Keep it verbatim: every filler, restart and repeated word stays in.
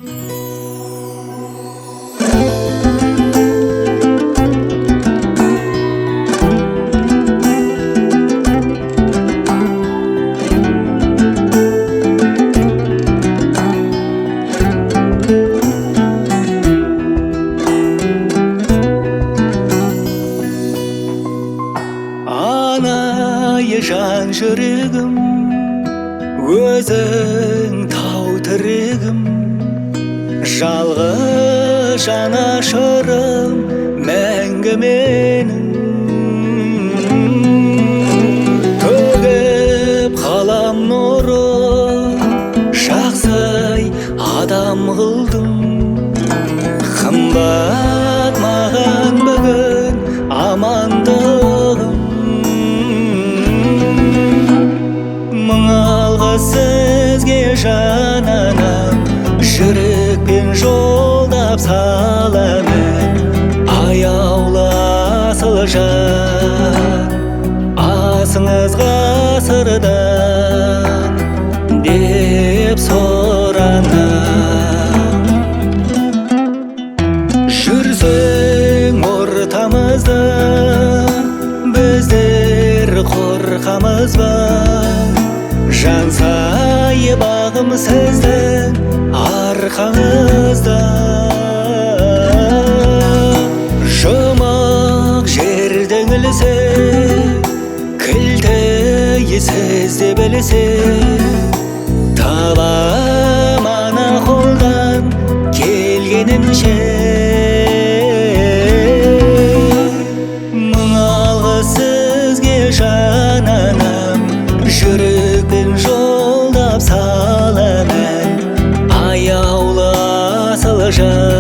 Анай жан жүрегім, өзің тау тірегім, жалғыз жанашырым мәңгі менің. Төгіп қалам нұры, жақсы адам қылдым. Қымбат маған бүгін амандығым. Мың алғыс сізге жан анам, жүрекпен жолдап саламын. Аяулы асыл жан, асыңыз ғасырдан деп соранам. Жүрсең ортамызда, біздер қорқамыз ба? Жан сайы бағым сіздің арқаңызда. Жұмақ жердің ілсе, кілті сізде білсе, табам ана қолдан келгенінше. Мың алғыс сізге жан анам, жүрекпен жолдап саламын. Аяулы асыл жан,